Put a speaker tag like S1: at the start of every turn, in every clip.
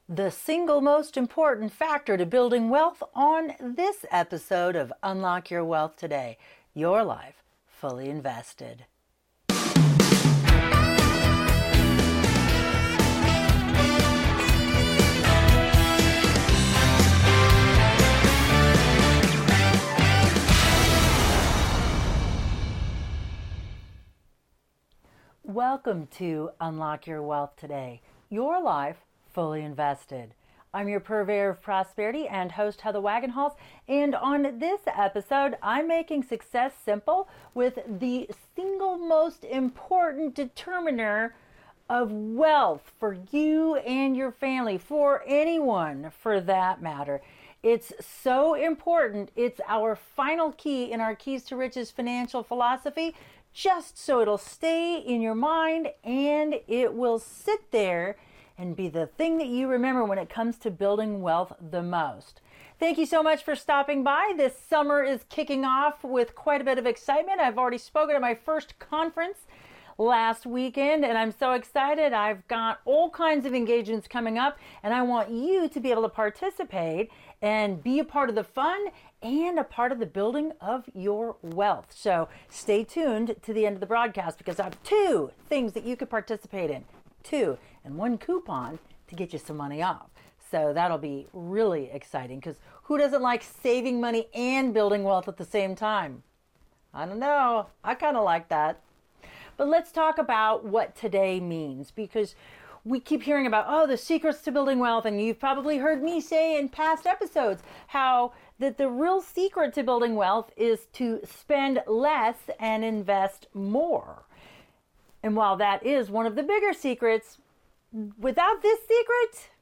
S1: The single most important factor to building wealth on this episode of Unlock Your Wealth Today. Your life fully invested. Welcome to Unlock Your Wealth Today. Your life fully invested. I'm your purveyor of prosperity and host Heather Wagenhals, and on this episode, I'm making success simple with the single most important determiner of wealth for you and your family, for anyone for that matter. It's so important. It's our final key in our Keys to Riches financial philosophy, just so it'll stay in your mind and it will sit there and be the thing that you remember when it comes to building wealth the most. Thank you so much for stopping by. This summer is kicking off with quite a bit of excitement. I've already spoken at my first conference last weekend, and I'm so excited. I've got all kinds of engagements coming up, and I want you to be able to participate and be a part of the fun and a part of the building of your wealth. So stay tuned to the end of the broadcast because I have two things that you could participate in. Two and one coupon to get you some money off. So that'll be really exciting because who doesn't like saving money and building wealth at the same time? I don't know. I kind of like that. But let's talk about what today means, because we keep hearing about, the secrets to building wealth. And you've probably heard me say in past episodes how that the real secret to building wealth is to spend less and invest more. And while that is one of the bigger secrets, without this secret,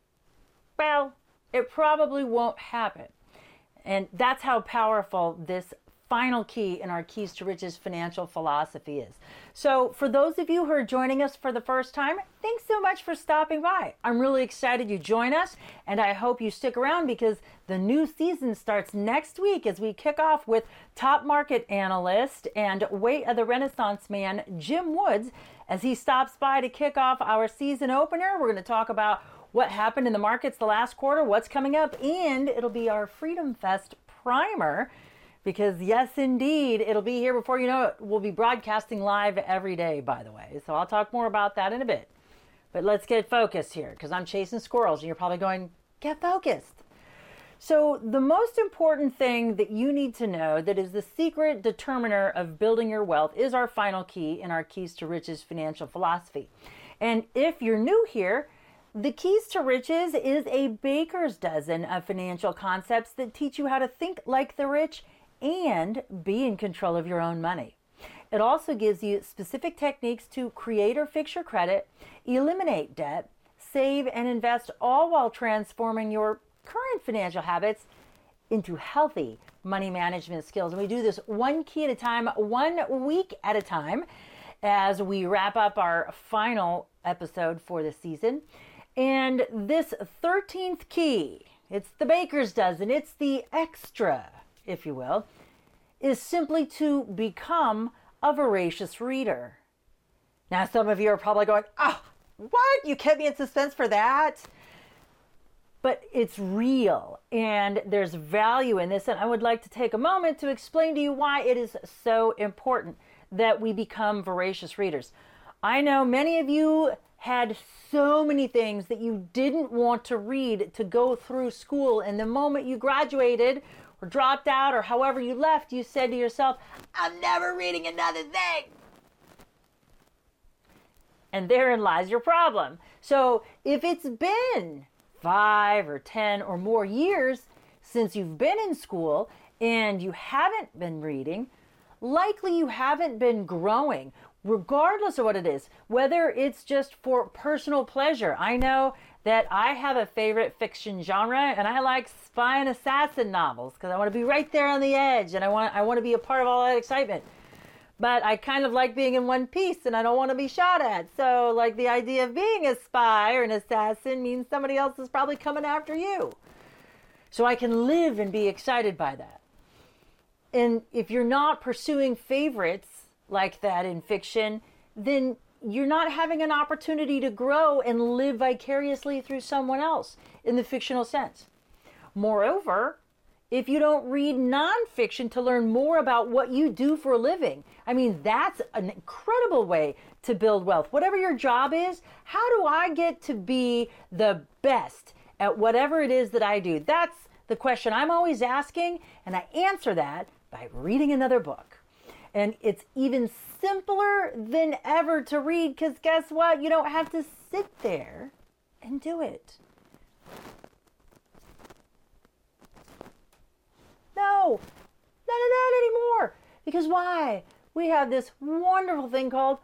S1: well, it probably won't happen. And that's how powerful this final key in our Keys to Riches financial philosophy is. So for those of you who are joining us for the first time, thanks so much for stopping by. I'm really excited you join us, and I hope you stick around because the new season starts next week as we kick off with top market analyst and Way of the Renaissance man, Jim Woods, as he stops by to kick off our season opener. We're going to talk about what happened in the markets the last quarter, what's coming up, and it'll be our Freedom Fest primer. Because yes, indeed, it'll be here before you know it. We'll be broadcasting live every day, by the way. So I'll talk more about that in a bit. But let's get focused here because I'm chasing squirrels and you're probably going, get focused. So the most important thing that you need to know that is the secret determiner of building your wealth is our final key in our Keys to Riches financial philosophy. And if you're new here, the Keys to Riches is a baker's dozen of financial concepts that teach you how to think like the rich and be in control of your own money. It also gives you specific techniques to create or fix your credit, eliminate debt, save and invest, all while transforming your current financial habits into healthy money management skills. And we do this one key at a time, 1 week at a time, as we wrap up our final episode for the season. And this 13th key, it's the baker's dozen, it's the extra, if you will, is simply to become a voracious reader. Now, some of you are probably going, what? You kept me in suspense for that? But it's real, and there's value in this, and I would like to take a moment to explain to you why it is so important that we become voracious readers. I know many of you had so many things that you didn't want to read to go through school, and the moment you graduated or dropped out or however you left, you said to yourself, I'm never reading another thing. And therein lies your problem. So if it's been 5 or 10 or more years since you've been in school and you haven't been reading, likely you haven't been growing, regardless of what it is, whether it's just for personal pleasure. I know that I have a favorite fiction genre, and I like spy and assassin novels because I want to be right there on the edge, and I want to be a part of all that excitement. But I kind of like being in one piece, and I don't want to be shot at. So, like, the idea of being a spy or an assassin means somebody else is probably coming after you. So I can live and be excited by that. And if you're not pursuing favorites like that in fiction, then you're not having an opportunity to grow and live vicariously through someone else in the fictional sense. Moreover, if you don't read nonfiction to learn more about what you do for a living, I mean, that's an incredible way to build wealth. Whatever your job is, how do I get to be the best at whatever it is that I do? That's the question I'm always asking, and I answer that by reading another book. And it's even simpler than ever to read, because guess what? You don't have to sit there and do it. No, none of that anymore. Because why? We have this wonderful thing called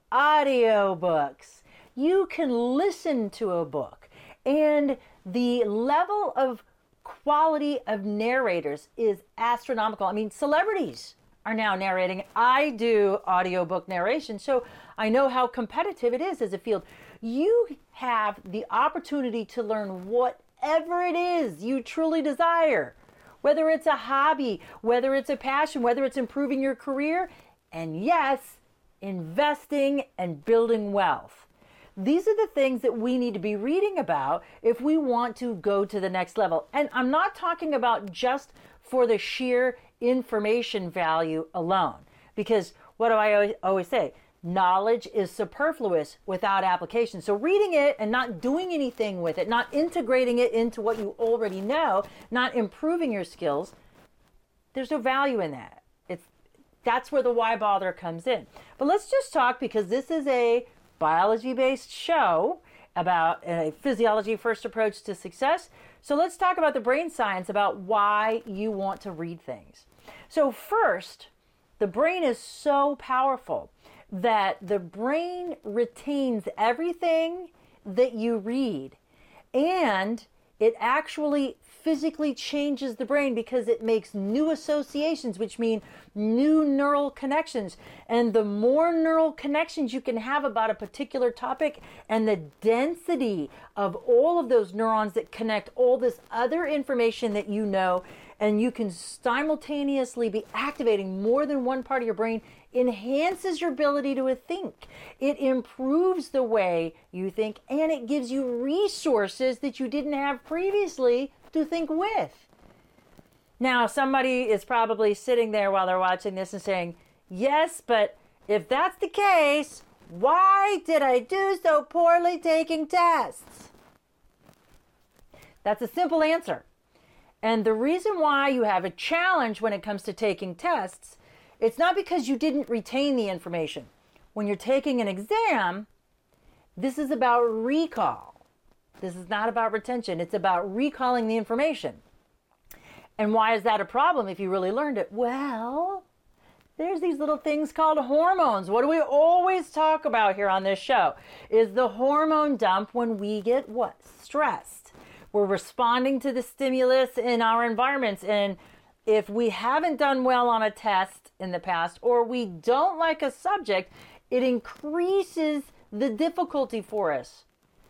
S1: audiobooks. You can listen to a book, and the level of quality of narrators is astronomical. I mean, celebrities are now narrating. I do audiobook narration, so I know how competitive it is as a field. You have the opportunity to learn whatever it is you truly desire, whether it's a hobby, whether it's a passion, whether it's improving your career, and yes, investing and building wealth. These are the things that we need to be reading about if we want to go to the next level. And I'm not talking about just for the sheer information value alone, because what do I always say? Knowledge is superfluous without application. So reading it and not doing anything with it, not integrating it into what you already know, not improving your skills, there's no value in that. That's where the why bother comes in. But let's just talk, because this is a biology-based show about a physiology-first approach to success. So let's talk about the brain science, about why you want to read things. So first, the brain is so powerful that the brain retains everything that you read, and it actually physically changes the brain because it makes new associations, which mean new neural connections. And the more neural connections you can have about a particular topic, and the density of all of those neurons that connect all this other information that you know, and you can simultaneously be activating more than one part of your brain, enhances your ability to think. It improves the way you think, and it gives you resources that you didn't have previously to think with. Now, somebody is probably sitting there while they're watching this and saying, yes, but if that's the case, why did I do so poorly taking tests? That's a simple answer. And the reason why you have a challenge when it comes to taking tests, it's not because you didn't retain the information. When you're taking an exam, this is about recall. This is not about retention. It's about recalling the information. And why is that a problem if you really learned it? Well, there's these little things called hormones. What do we always talk about here on this show? Is the hormone dump when we get what? Stressed. We're responding to the stimulus in our environments. And if we haven't done well on a test in the past, or we don't like a subject, it increases the difficulty for us.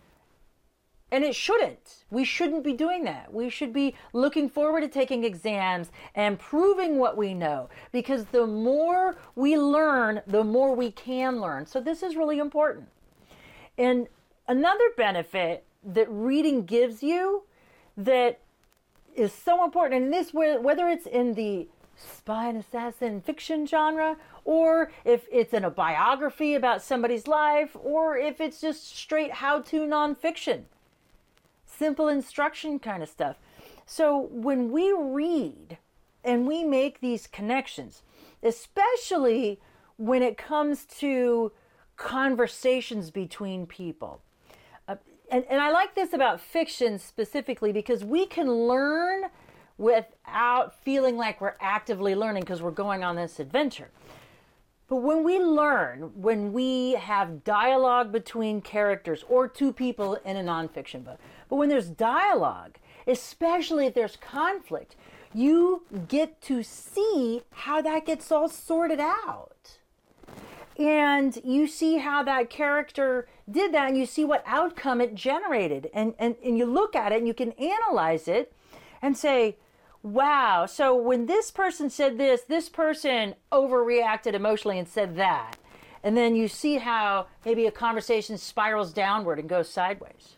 S1: And it shouldn't. We shouldn't be doing that. We should be looking forward to taking exams and proving what we know, because the more we learn, the more we can learn. So this is really important. And another benefit that reading gives you that is so important, and this, whether it's in the spy and assassin fiction genre, or if it's in a biography about somebody's life, or if it's just straight how-to nonfiction, simple instruction kind of stuff. So when we read and we make these connections, especially when it comes to conversations between people, and I like this about fiction specifically, because we can learn without feeling like we're actively learning because we're going on this adventure. But when we learn, when we have dialogue between characters or two people in a nonfiction book, but when there's dialogue, especially if there's conflict, you get to see how that gets all sorted out. And you see how that character did that, and you see what outcome it generated. And you look at it and you can analyze it and say, wow, so when this person said this person overreacted emotionally and said that. And then you see how maybe a conversation spirals downward and goes sideways.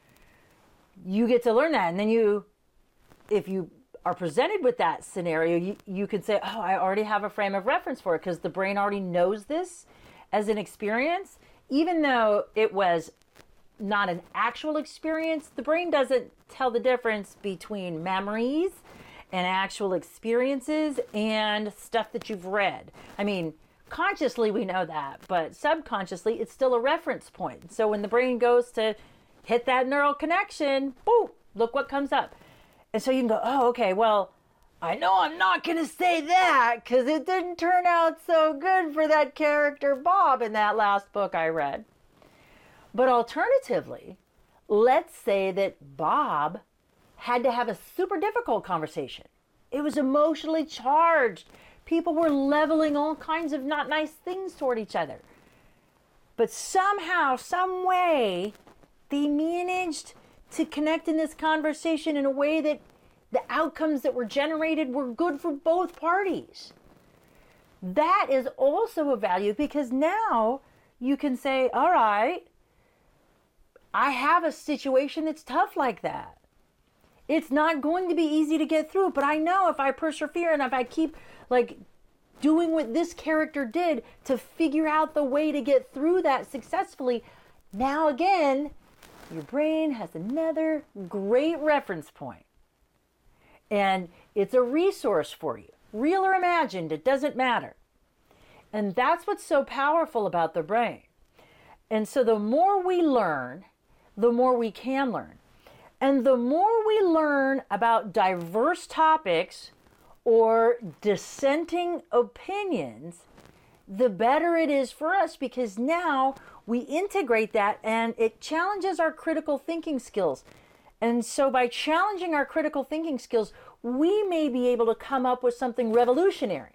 S1: You get to learn that. And then if you are presented with that scenario, you can say, oh, I already have a frame of reference for it, because the brain already knows this as an experience. Even though it was not an actual experience, the brain doesn't tell the difference between memories and actual experiences and stuff that you've read. I mean, consciously we know that, but subconsciously it's still a reference point. So when the brain goes to hit that neural connection, boom, look what comes up. And so you can go, oh, okay, well, I know I'm not going to say that because it didn't turn out so good for that character Bob in that last book I read. But alternatively, let's say that Bob had to have a super difficult conversation. It was emotionally charged. People were leveling all kinds of not nice things toward each other. But somehow, some way, they managed to connect in this conversation in a way that the outcomes that were generated were good for both parties. That is also a value, because now you can say, all right, I have a situation that's tough like that. It's not going to be easy to get through, but I know if I persevere and if I keep doing what this character did to figure out the way to get through that successfully, now again, your brain has another great reference point. And it's a resource for you. Real or imagined, it doesn't matter. And that's what's so powerful about the brain. And so the more we learn, the more we can learn. And the more we learn about diverse topics or dissenting opinions, the better it is for us, because now we integrate that and it challenges our critical thinking skills. And so by challenging our critical thinking skills, we may be able to come up with something revolutionary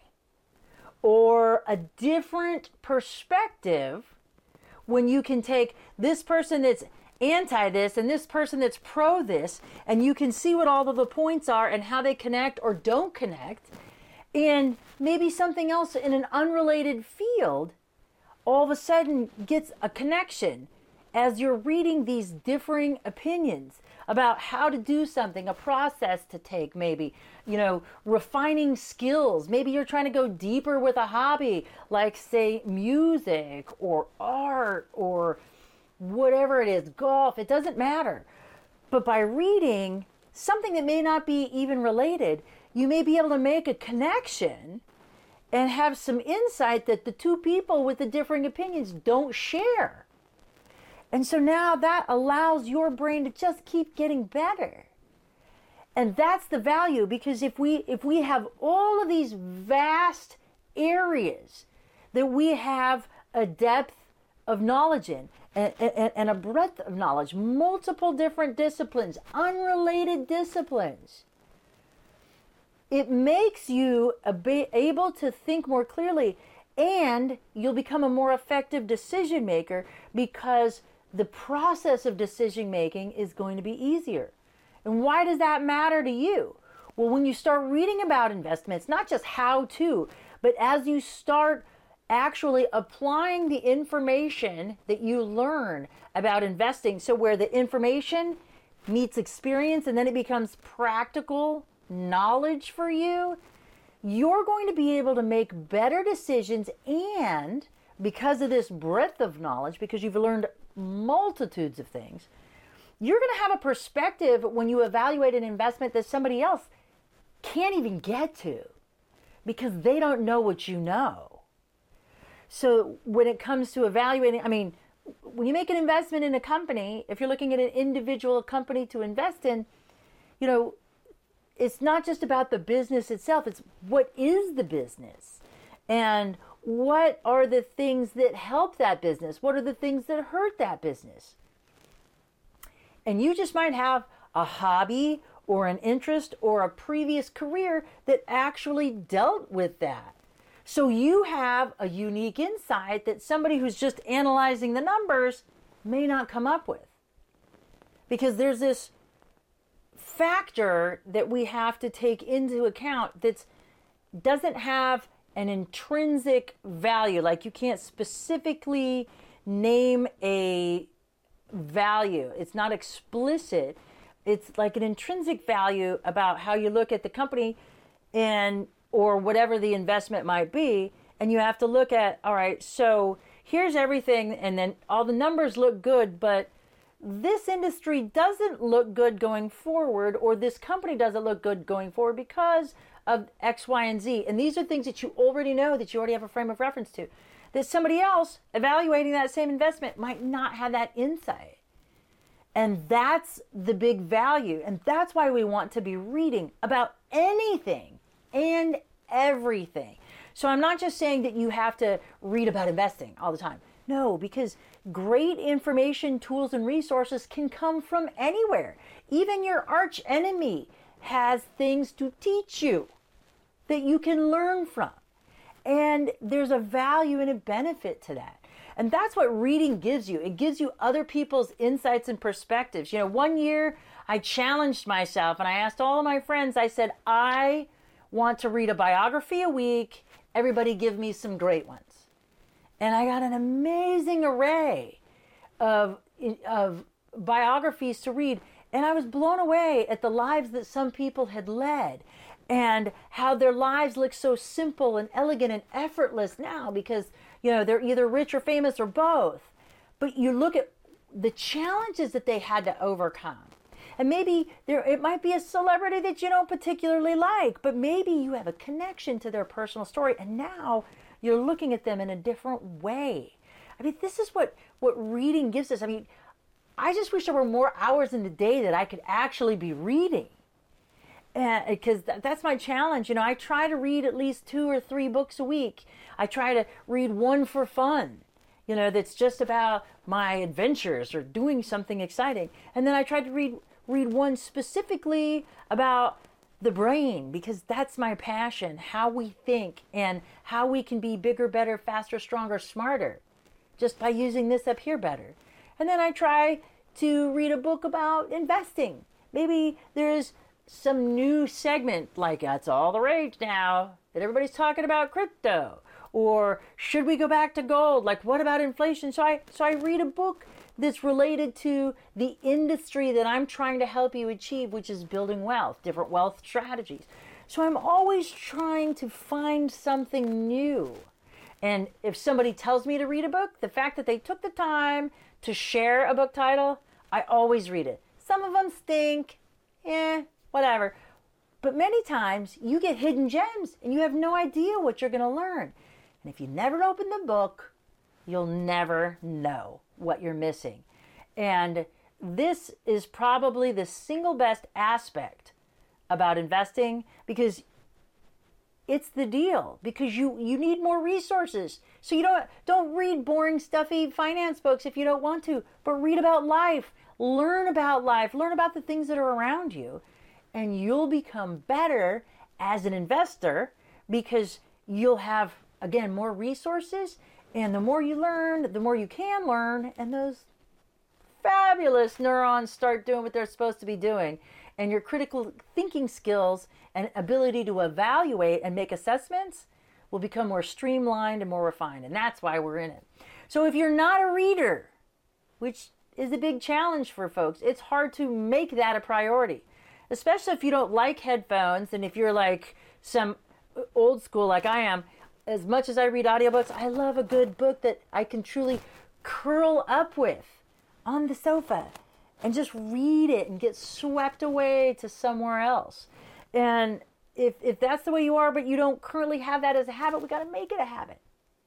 S1: or a different perspective, when you can take this person that's anti this and this person that's pro this, and you can see what all of the points are and how they connect or don't connect, and maybe something else in an unrelated field all of a sudden gets a connection as you're reading these differing opinions about how to do something, a process to take, maybe, refining skills. Maybe you're trying to go deeper with a hobby, like say music or art or whatever it is, golf, it doesn't matter. But by reading something that may not be even related, you may be able to make a connection and have some insight that the two people with the differing opinions don't share. And so now that allows your brain to just keep getting better. And that's the value, because if we have all of these vast areas that we have a depth of knowledge in and a breadth of knowledge, multiple different disciplines, unrelated disciplines, it makes you able to think more clearly, and you'll become a more effective decision maker, because the process of decision making is going to be easier. And why does that matter to you? Well, when you start reading about investments, not just how to, but as you start actually applying the information that you learn about investing, so where the information meets experience and then it becomes practical knowledge for you, you're going to be able to make better decisions. And because of this breadth of knowledge, because you've learned multitudes of things, you're going to have a perspective when you evaluate an investment that somebody else can't even get to, because they don't know what you know. So when it comes to evaluating, when you make an investment in a company, if you're looking at an individual company to invest in, it's not just about the business itself. It's what is the business, and what are the things that help that business? What are the things that hurt that business? And you just might have a hobby or an interest or a previous career that actually dealt with that. So you have a unique insight that somebody who's just analyzing the numbers may not come up with. Because there's this factor that we have to take into account that doesn't have an intrinsic value. Like you can't specifically name a value. It's not explicit. It's like an intrinsic value about how you look at the company and or whatever the investment might be. And you have to look at, all right, so here's everything, and then all the numbers look good, but this industry doesn't look good going forward, or this company doesn't look good going forward because of X, Y, and Z. And these are things that you already know, that you already have a frame of reference to. That somebody else evaluating that same investment might not have that insight. And that's the big value. And that's why we want to be reading about anything and everything. So I'm not just saying that you have to read about investing all the time. No, because great information, tools, and resources can come from anywhere. Even your arch enemy has things to teach you that you can learn from. And there's a value and a benefit to that. And that's what reading gives you. It gives you other people's insights and perspectives. You know, one year I challenged myself and I asked all of my friends, I said, I want to read a biography a week. Everybody give me some great ones. And I got an amazing array of biographies to read. And I was blown away at the lives that some people had led and how their lives look so simple and elegant and effortless now because, you know, they're either rich or famous or both. But you look at the challenges that they had to overcome. And maybe it might be a celebrity that you don't particularly like, but maybe you have a connection to their personal story. And now you're looking at them in a different way. I mean, this is what reading gives us. I mean, I just wish there were more hours in the day that I could actually be reading. Because that's my challenge. You know, I try to read at least 2 or 3 books a week. I try to read one for fun, you know, that's just about my adventures or doing something exciting. And then I try to read one specifically about the brain, because that's my passion, how we think and how we can be bigger, better, faster, stronger, smarter, just by using this up here better. And then I try to read a book about investing. Maybe there's some new segment, like that's all the rage now, that everybody's talking about crypto. Or should we go back to gold? Like, what about inflation? So I read a book that's related to the industry that I'm trying to help you achieve, which is building wealth, different wealth strategies. So I'm always trying to find something new. And if somebody tells me to read a book, the fact that they took the time to share a book title, I always read it. Some of them stink, whatever. But many times you get hidden gems and you have no idea what you're going to learn. And if you never open the book, you'll never know what you're missing. And this is probably the single best aspect about investing, because it's the deal, because you need more resources. So you don't read boring, stuffy finance books if you don't want to, but read about life, learn about the things that are around you, and you'll become better as an investor because you'll have, again, more resources. And the more you learn, the more you can learn, and those fabulous neurons start doing what they're supposed to be doing. And your critical thinking skills and ability to evaluate and make assessments will become more streamlined and more refined. And that's why we're in it. So if you're not a reader, which is a big challenge for folks, it's hard to make that a priority, especially if you don't like headphones. And if you're like some old school like I am, as much as I read audiobooks, I love a good book that I can truly curl up with on the sofa and just read it and get swept away to somewhere else. And if that's the way you are, but you don't currently have that as a habit, we got to make it a habit.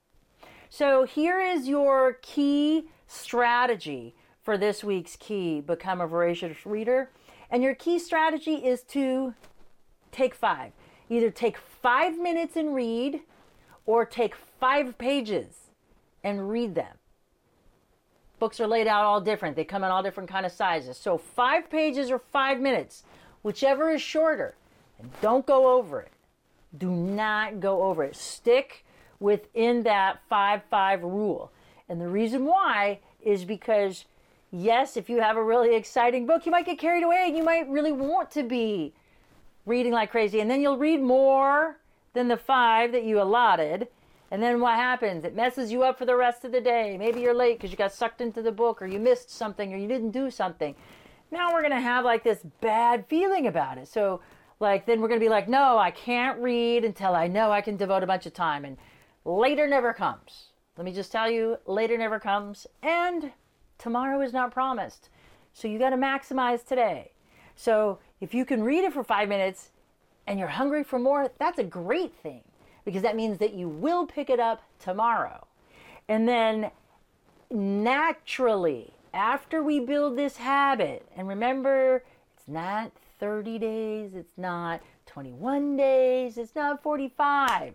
S1: So here is your key strategy for this week's key, Become a Voracious Reader. And your key strategy is to take 5. Either take 5 minutes and read, or take 5 pages and read them. Books are laid out all different. They come in all different kind of sizes. So 5 pages or 5 minutes, whichever is shorter. And don't go over it. Do not go over it. Stick within that 5-5 rule. And the reason why is because, yes, if you have a really exciting book, you might get carried away and you might really want to be reading like crazy. And then you'll read more than the 5 that you allotted. And then what happens? It messes you up for the rest of the day. Maybe you're late because you got sucked into the book, or you missed something, or you didn't do something. Now we're going to have like this bad feeling about it. So like, then we're going to be like, no, I can't read until I know I can devote a bunch of time. And later never comes. Let me just tell you, later never comes. And tomorrow is not promised. So you got to maximize today. So if you can read it for 5 minutes and you're hungry for more, that's a great thing, because that means that you will pick it up tomorrow. And then naturally, after we build this habit, and remember, it's not 30 days, it's not 21 days, it's not 45.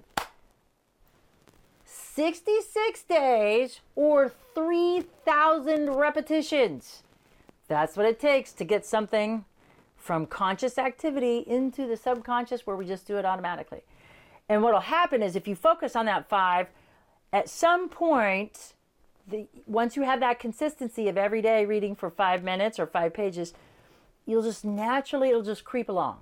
S1: 66 days or 3,000 repetitions. That's what it takes to get something from conscious activity into the subconscious, where we just do it automatically. And what will happen is, if you focus on that 5, at some point, once you have that consistency of every day reading for 5 minutes or 5 pages, you'll just naturally, it'll just creep along.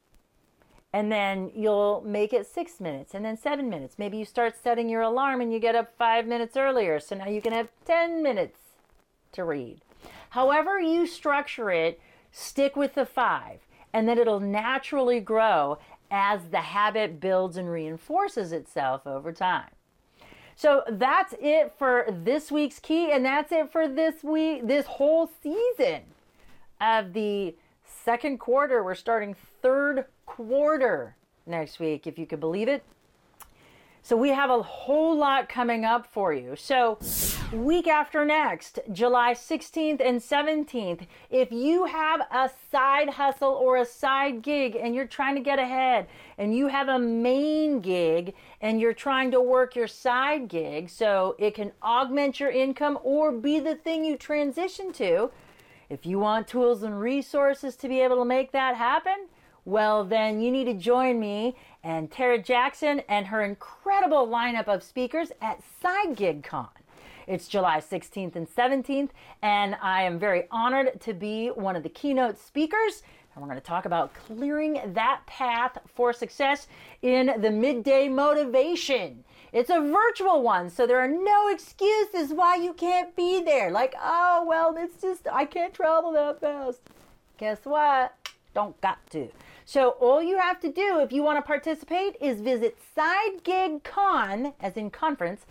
S1: And then you'll make it 6 minutes and then 7 minutes. Maybe you start setting your alarm and you get up 5 minutes earlier. So now you can have 10 minutes to read. However you structure it, stick with the 5, and then it'll naturally grow as the habit builds and reinforces itself over time. So that's it for this week's key, and that's it for this week, this whole season of the second quarter. We're starting third quarter next week, if you could believe it. So we have a whole lot coming up for you. So week after next, July 16th and 17th, if you have a side hustle or a side gig and you're trying to get ahead, and you have a main gig and you're trying to work your side gig so it can augment your income or be the thing you transition to, if you want tools and resources to be able to make that happen, well, then you need to join me and Tara Jackson and her incredible lineup of speakers at SideGigCon. It's July 16th and 17th, and I am very honored to be one of the keynote speakers. And we're going to talk about clearing that path for success in the midday motivation. It's a virtual one, so there are no excuses why you can't be there. Like, oh, well, it's just, I can't travel that fast. Guess what? Don't got to. So all you have to do if you want to participate is visit SideGigCon, as in conference,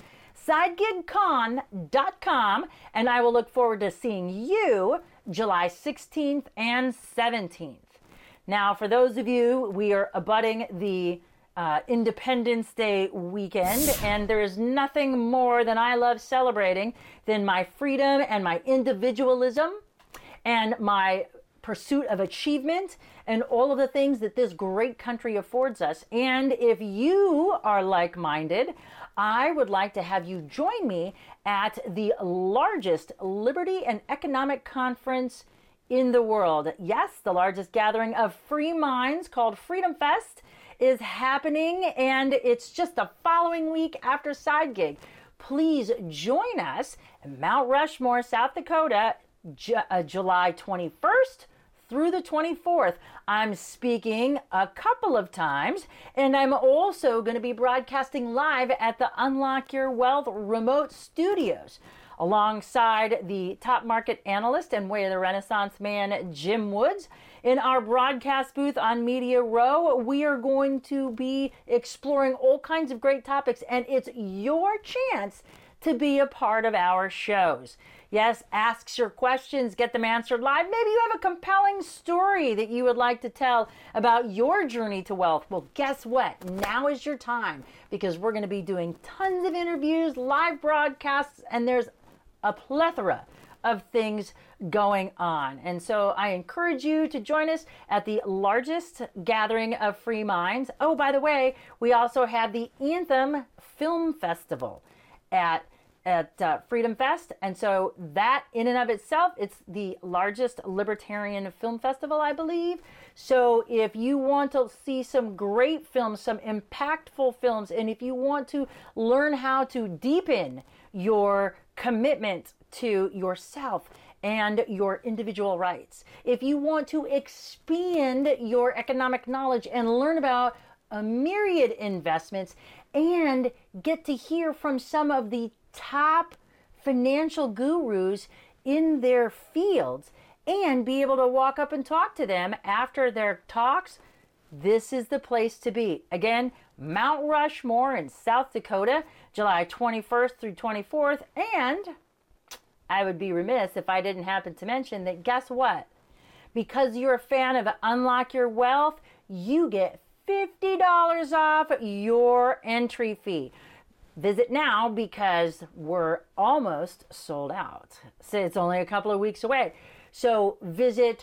S1: SideGigCon.com, and I will look forward to seeing you July 16th and 17th. Now, for those of you, we are abutting the Independence Day weekend, and there is nothing more than I love celebrating than my freedom and my individualism and my pursuit of achievement and all of the things that this great country affords us. And if you are like-minded, I would like to have you join me at the largest liberty and economic conference in the world. Yes, the largest gathering of free minds, called Freedom Fest, is happening, and it's just the following week after Side Gig. Please join us in Mount Rushmore, South Dakota, July 21st through the 24th. I'm speaking a couple of times, and I'm also going to be broadcasting live at the Unlock Your Wealth remote studios alongside the top market analyst and Way of the Renaissance man, Jim Woods. In our broadcast booth on Media Row, we are going to be exploring all kinds of great topics, and it's your chance to be a part of our shows. Yes, ask your questions, get them answered live. Maybe you have a compelling story that you would like to tell about your journey to wealth. Well, guess what? Now is your time, because we're going to be doing tons of interviews, live broadcasts, and there's a plethora of things going on. And so I encourage you to join us at the largest gathering of free minds. Oh, by the way, we also have the Anthem Film Festival at Freedom Fest. And so that in and of itself, it's the largest libertarian film festival, I believe. So if you want to see some great films, some impactful films, and if you want to learn how to deepen your commitment to yourself and your individual rights, if you want to expand your economic knowledge and learn about a myriad investments and get to hear from some of the top financial gurus in their fields and be able to walk up and talk to them after their talks. This is the place to be. Again, Mount Rushmore in South Dakota, July 21st through 24th. And I would be remiss if I didn't happen to mention that, guess what? Because you're a fan of Unlock Your Wealth, you get $50 off your entry fee. Visit now because we're almost sold out. So it's only a couple of weeks away. So visit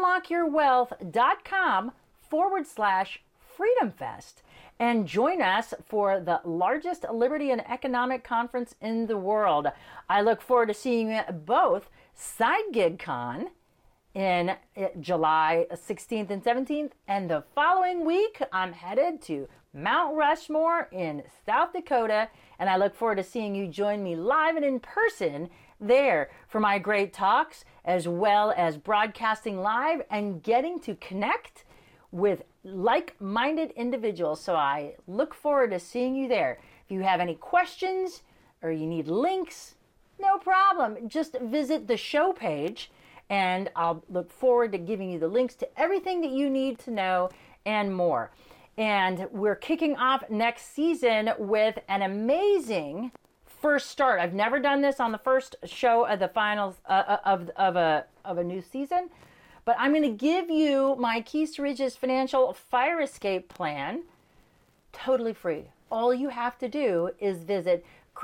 S1: unlockyourwealth.com/FreedomFest and join us for the largest liberty and economic conference in the world. I look forward to seeing you at both SideGigCon in July 16th and 17th, and the following week I'm headed to Mount Rushmore in South Dakota, and I look forward to seeing you join me live and in person there for my great talks, as well as broadcasting live and getting to connect with like-minded individuals. So I look forward to seeing you there. If you have any questions or you need links, no problem. Just visit the show page and I'll look forward to giving you the links to everything that you need to know and more. And we're kicking off next season with an amazing first start. I've never done this on the first show of the finals of a new season, but I'm going to give you my Keys to Riches financial fire escape plan totally free. All you have to do is visit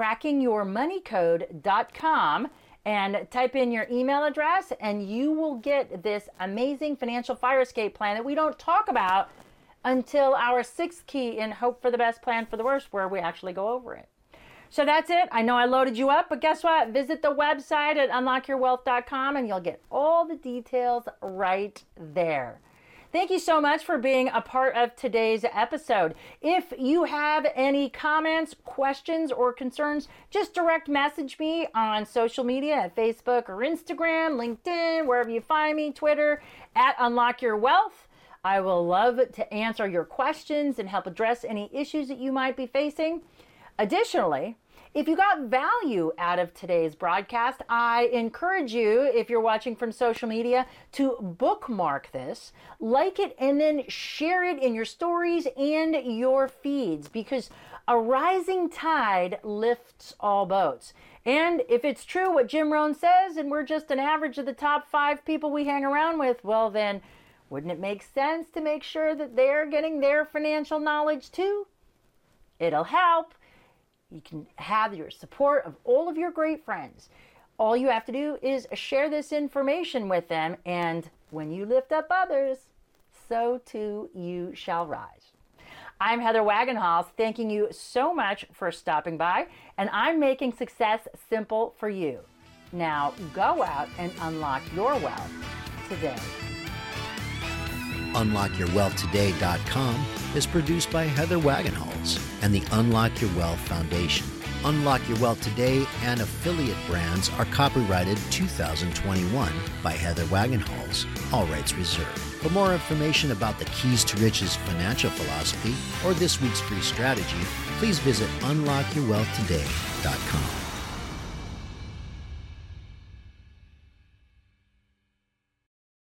S1: crackingyourmoneycode.com and type in your email address, and you will get this amazing financial fire escape plan that we don't talk about until our sixth key in Hope for the Best, Plan for the Worst, where we actually go over it. So that's it. I know I loaded you up, but guess what? Visit the website at unlockyourwealth.com and you'll get all the details right there. Thank you so much for being a part of today's episode. If you have any comments, questions, or concerns, just direct message me on social media at Facebook or Instagram, LinkedIn, wherever you find me, Twitter, at Unlock Your Wealth. I will love to answer your questions and help address any issues that you might be facing. Additionally, if you got value out of today's broadcast, I encourage you, if you're watching from social media, to bookmark this, like it, and then share it in your stories and your feeds, because a rising tide lifts all boats. And if it's true what Jim Rohn says, and we're just an average of the top 5 people we hang around with, well then, wouldn't it make sense to make sure that they're getting their financial knowledge too? It'll help. You can have your support of all of your great friends. All you have to do is share this information with them, and when you lift up others, so too you shall rise. I'm Heather Wagenhals, thanking you so much for stopping by, and I'm making success simple for you. Now go out and unlock your wealth today.
S2: UnlockYourWealthToday.com is produced by Heather Wagenhals and the Unlock Your Wealth Foundation. Unlock Your Wealth Today and affiliate brands are copyrighted 2021 by Heather Wagenhals, all rights reserved. For more information about the Keys to Riches financial philosophy or this week's free strategy, please visit UnlockYourWealthToday.com.